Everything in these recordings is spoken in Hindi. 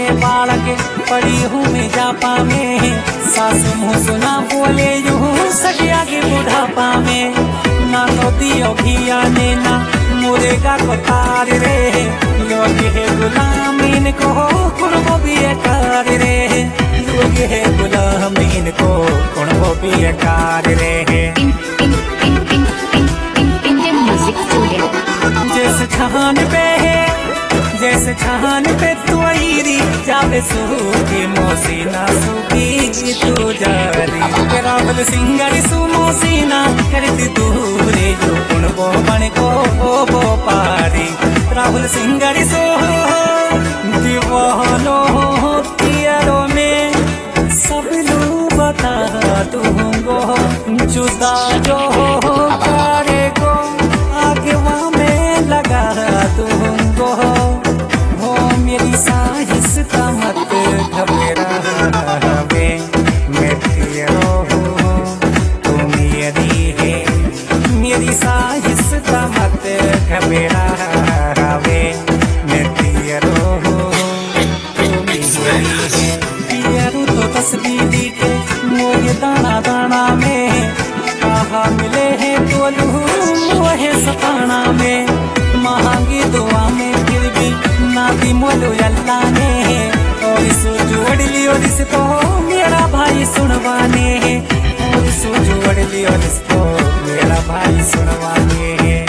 बालक पड़ी हूँ मैं जापा में, सासु मुँह सुना बोले यूँ सगिया के बुढ़ापा में। ना तो दियो घिया ने ना मुरेगा को तार रे, लोग है गुलामीन को कुणबो भी कार रे, लोग है गुलामीन को कुणबो भी कार रे। जैसे छान पे जैसे छान पे तू आईरी जावे सूखी मोसीना सूखी तू जारी, राहुल सिंगारी सु मोसीना करती दूरे जो कुणबो बन को बो पारी, राहुल सिंगारी सो दीवानो तियारो में सब लोग बता दूंगो, जुदा जो करे को आगे वहाँ में लगा दूंगो। हो मेरी साहिस्ता मत घबरावे, मैं तेरो हूँ तू मेरी है, मेरी साहिस्ता मत घबरावे, मैं तेरो हूँ तू मेरी है। पियरू तो तस्वीर के मोहे दाना दाना में, कहा मिले हैं बोलू मोहे सताना में, महंगी दुआ में फिर भी ना दी मोलो अल्लाह ने, और सो जोड़ लियो रिश्तो मेरा भाई सुनवाने, और सो जोड़ लियो रिश्तो मेरा भाई सुनवाने।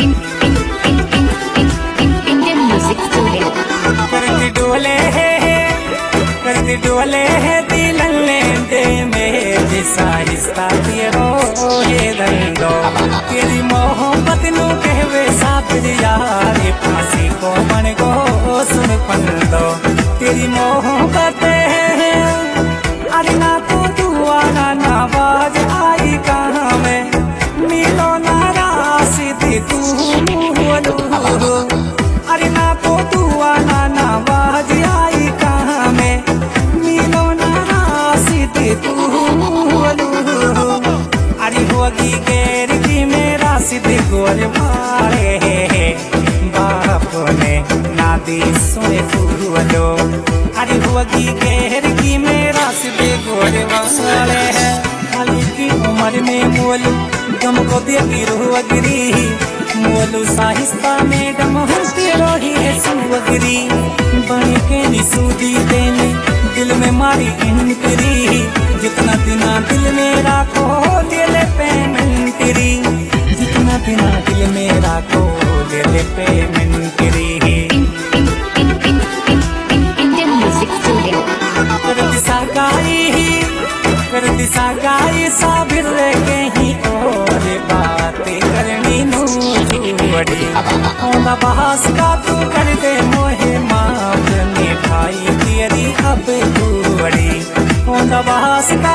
करती डोले है दिल लेंदे में, जिसा हिस्सा तेरो है दंडो, तेरी मोहब्बत नु कहवे साबिर यार, फांसी को बन गो सुन पंदो, तेरी मोहब्बत है अरे ना तो दुआ ना नवाज आई कहाँ में, मिलो ना रास्ते तू बोलू, अरे ना तो दुआ ना नवाज आई कहाँ में, मिलो ना रास्ते तू बोलू, अरे होगी गैर की मेरा सीधे गोर मारे, बाप ने नादी सुने फूलो, अरे होगी गैर की मेरा सीधे गोर वाले है, अली की उम्र में मोलू गम को देगी रोहगिरी, मोलू साहिस्ता में गम तेरो ही है सुवगिरी, बन के निसूदी देने दिल में मारी इंकरी, जितना दिना दिल में राखो ले ले पेमेंट तेरी, जितना दिना दिल में राखो ले ले पेमेंट तेरी। कर दिशा गाई साबिर के ही और बातें करनी नू बड़ी, होना बहास का तू कर दे मोहे माफ ने भाई तेरी अब तू बड़ी, होना बहास का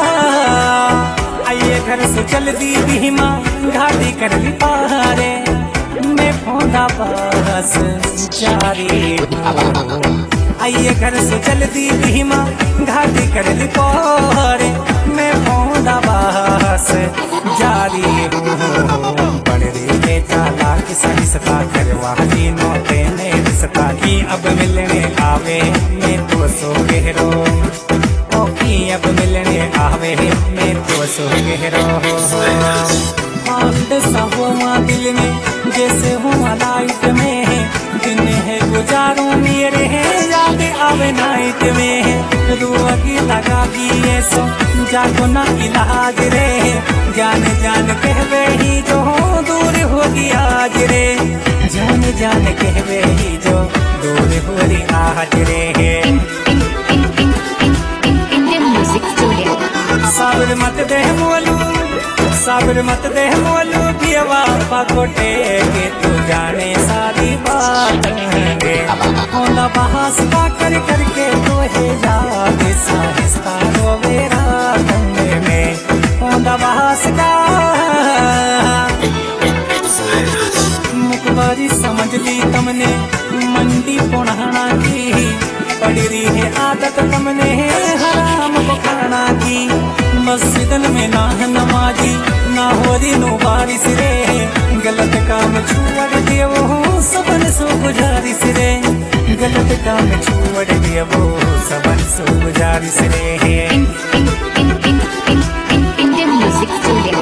आइए घर से चल दी भीमा घाटी कर ली पारे, मैं फोंदा बहास जारी हूँ, आइए घर से चल दी भीमा घाटी कर ली पारे, मैं फोंदा बहास जारी हूँ। बड़े रे चाला की सहिस्ता करवा दी नौते ने रिश्ता की अब मिलने आवे, मैं तो सो गहरो की अब मिलने आवे, मैं तो सो गहरो हुआ दिल में जैसे हुआ लाइट में, दिन है गुजारो मेरे है याद आवे नाइट में, रुआ की लगा दिए सो जागो ना इलाज रे, जान जान कहवे ही जो दूर होगी आज रे, जान जान कहवे ही जो दूर होगी आज रे। साबर मत दे मोलू, साबर मत दे मोलू पियवा पकोटे के तू जाने सारी बात है, होना बहास का कर करके तो है याद साहिस्ता रोवे रात में, होना बहास का मुखबारी समझ ली तमने मंडी पुणाना की, पड़ी रही है आदत तमने हराम को खाना की, मस्जिदन में ना नमाजी ना हो रही नो बारिश रे, गलत काम छोड़ दे वो सबन सो गुजारिश रे, झटका में छोड़ दिया वो सबन सो गुजारिश रे Indian Music Studio.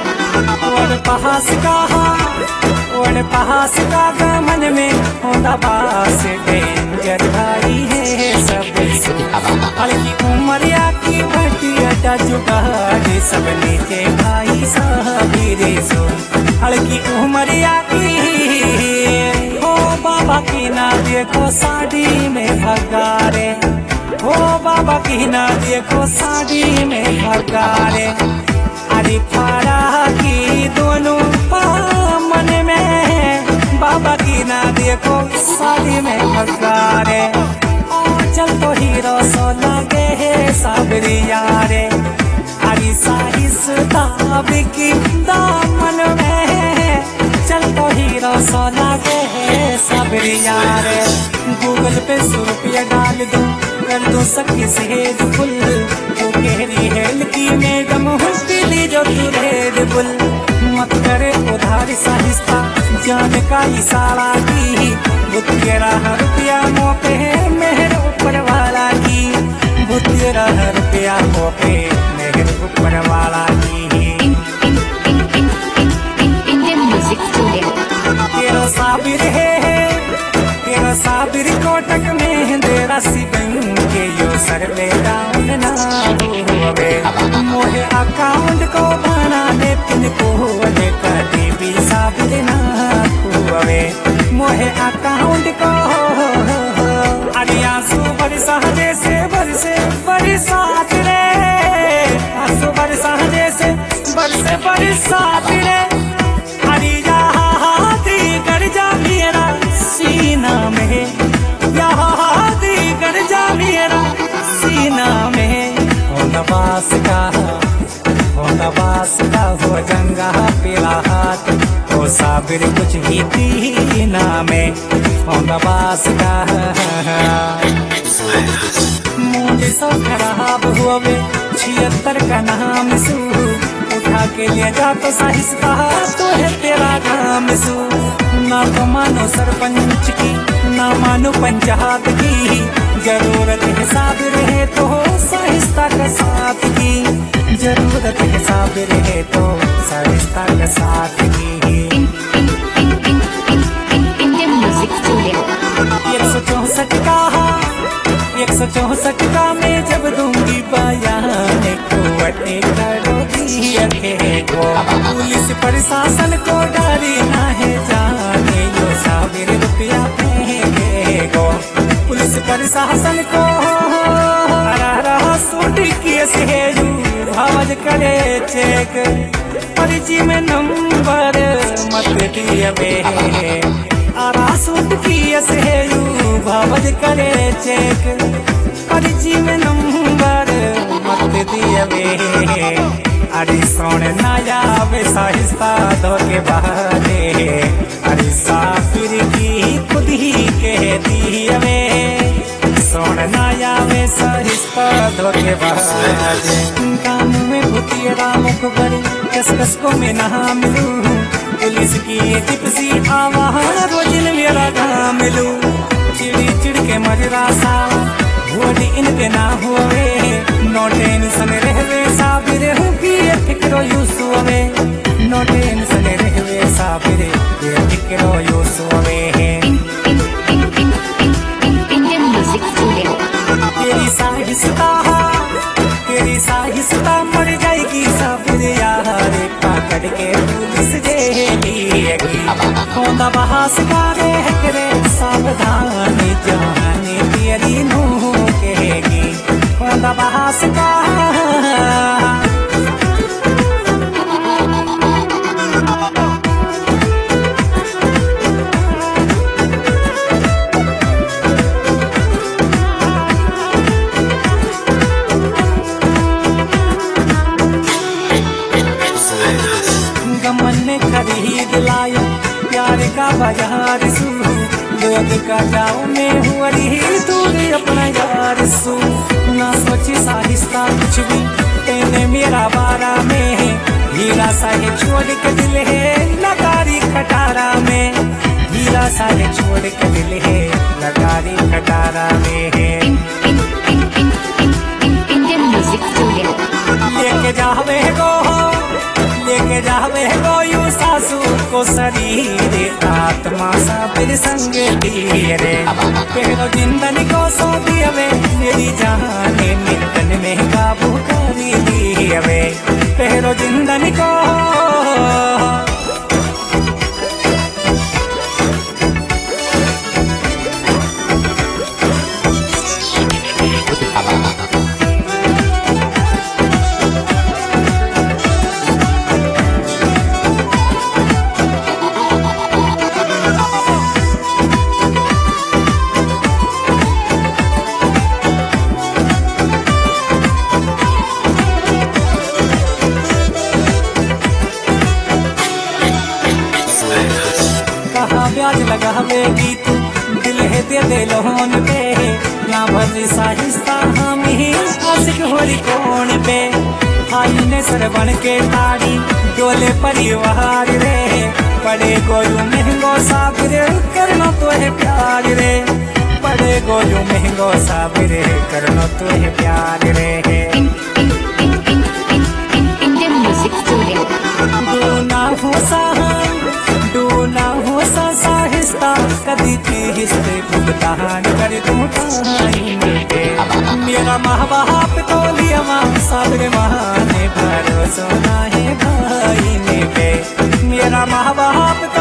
और पहास का मन में होता बास डेंजर भाई है सब हल्की उमरिया की भटिया जुगाड़ सब नीचे भाई साबिरे सो हल्की उमरिया की हो बाबा की ना देखो साड़ी में भगारे हो बाबा की ना देखो साड़ी में भगारे अरे फाड़ा की दोनों मन में बाबा की ना देखो साड़ी में भगारे चल तो हीरो सो लगे है साबरिया रे अरे साहिस्ता की दामन में चल तो हीरो सो लगे है साबरिया रे गूगल पे 100 रुपया डाल दो कर दो सखी सहेज फुल तो कह रही है लकी मैडम हुस्ती जो तू रेड बुल मत करे उधार साहिस्ता जान का इशारा की बुतेरा रुपया मोपे मेहर ऊपर वाला की बुतेरा रुपया मोपे मेहर ऊपर वाला की Indian Music Studio. तेरा साबिर कोटक में तेरा सिबन के यो सर्वे डाउन ना होवे मोहे अकाउंट को बनाने पिन कोड कर भी साबिर ना होवे मोहे अकाउंट को अरे आंसू बरसा जैसे बरसात रे आंसू बरसा जैसे बरसात रे अरे यादी कर जा मेरा सीना में यादी कर जा मेरा सीना में हो नवास का हो जंगा पेला हाथ हो साबिर कुछ ही दीना में हो नवास का मुझे सब खराब हुए 76 का नाम सू उठा के ले जा तो साहिस्ता तो है तेरा काम सू ना तो मानो सरपंच की ना मानो पंचायत की जरूरत हिसाब रहे तो साहिस्ता का साथ की जरूरत हिसाब रहे तो साहिस्ता का साथ की Indian Music Studio. 164 का मैं जब दूंगी बयान को वटे करोगी अकेले पुलिस प्रशासन को डरी ना है जाने यो साबिर रुपया फेंकेगो पुलिस प्रशासन को सूट केस है यू भावज करे चेक पर्ची में नंबर मत दिए आरा सूट केस है यू भावज करे चेक पर्ची में नंबर मत दिए अरे सोने नया वे साहिस्ता धोके बहाने अरे साफिर की खुद ही कहती हवे सोने नया वे साहिस्ता धोके बहाने काम में भूतिया मुखबर कस को मैं ना मिलूं पुलिस की टिप्सी आवाज रोज मेरा काम मिलूं चिड़ी चिड़ के मजरा सा वोट इनके ना हुए नो टेंशन रहवे साबिर हूँ कि फिक्रो यूसुवे नो टेंशन रहवे साबिर फिक्रो यूसुवे Indian Music Studio. तेरी साहिस्ता मर जाएगी साबिर यार पकड़ के पुलिस जेलेगी होना बहास का रह करे सावधान जाने तेरी नूह कहेगी होना बहास का गमन में खरीद लायो प्यार का बाजार सू लोग का जाओ में हुआ तू भी अपना यार सू ना सोची साहिस्ता कुछ भी तेने मेरा बारा में हीरा सा है छोड़ के दिल है लगारी खटारा में हीरा सा है छोड़ के दिल है गाड़ी खटारा में Indian Music Studio. लेके जावे गो यू सासू को शरीर आत्मा सा फिर संग रे पहलो जिंदनी को सो दियवे मेरी जाने मिंटन में काबू करी दियवे पहलो जिंदनी को ब्याज लगावेगी तू दिल है दे दे लोन पे ना भरी साहिस्ता हम ही आशिक होरी कौन पे आई ने सर बन के ताड़ी डोले परिवार रे पड़े गोलू महंगो साबिर करना तो है प्यार रे पड़े गोलू महंगो साबिर करना तो है प्यार रे Indian Music Studio. डूना हो साहिस्ता कदी की हिस्से भुगतान कर दूं टाइम पे मेरा माँ बाप तो लिया माँ साबरे महाने भरोसा ना है भाई ने पे मेरा माँ बाप तो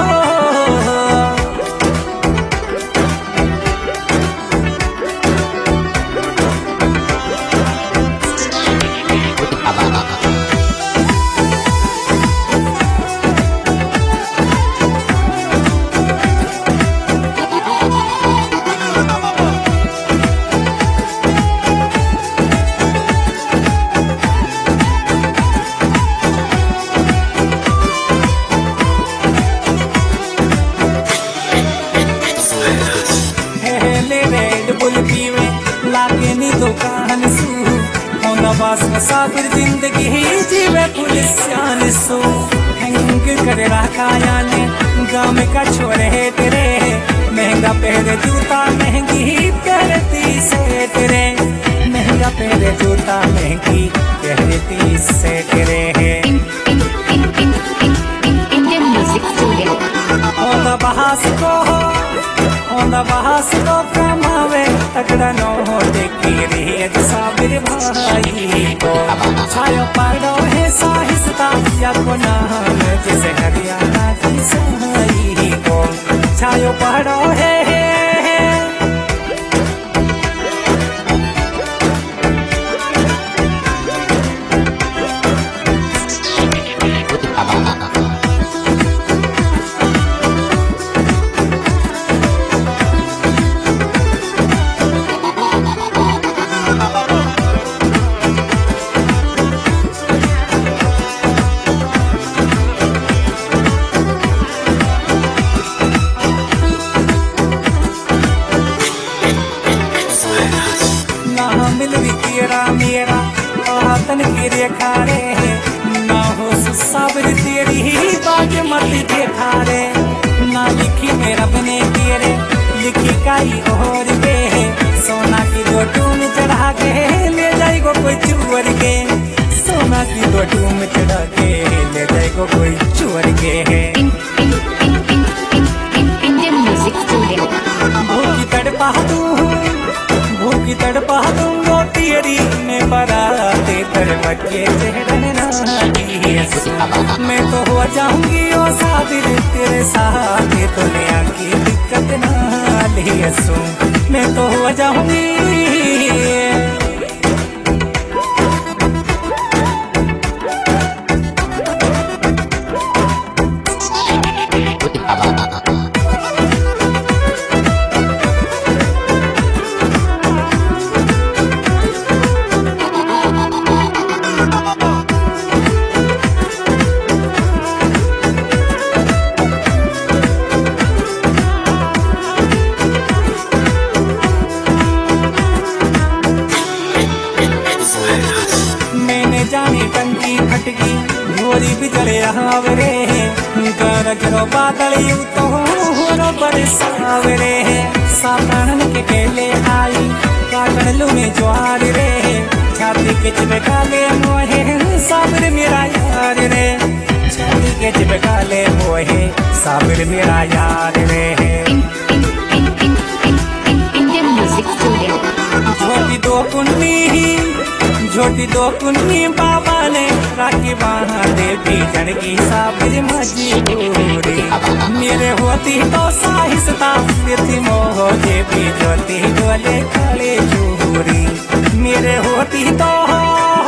दुकान सू होना बास मुसाफिर जिंदगी जीवे पुलिसियान सू हैंग करे रखा याने गाँव का छोरे तेरे महंगा पहरे जूता महंगी पहरती से तेरे महंगा पहरे जूता महंगी पहरती से तेरे Indian Music Studio. होना बहास को कमावे तगड़ा नो देखी रे साबिर भाई को छायो पाड़ो है साहिस्ता या को नाम जैसे हरियाणा की साई को छायो पाड़ो है मेरा तन की रेखा रे ना हो साबिर तेरी ही बात मत देखा रे ना लिखी मेरा बने तेरे लिखी काई और के सोना की दो टूम चढ़ा के ले जाएगो कोई चुवर के सोना की दो टूम चढ़ा के ले जाएगो कोई चुवर के Indian Music Studio. भूखी तड़पा दूंगो तेरी में बराते तरवके चढ़ने ना मैं तो हो जाऊंगी ओ साबिर तेरे साथ तो ले आके दिक्कत ना ले सो मैं तो हो जाऊंगी गरजरो बादल यू तो हो बरसावरे सावन के केले आई कागड़लू में ज्वार रे छाती के चिपका ले मोहे साबिर मेरा यार रे छाती के चिपका ले मोहे साबिर मेरा यार रे Indian Music Studio. झोटी दो कुन्नी बाबा ने राखी बाहा दे बीजन की साबिर मजबूरी मेरे होती तो साहिस्ता थी मोह जे भी जोती डोले खड़े चूरी मेरे होती तो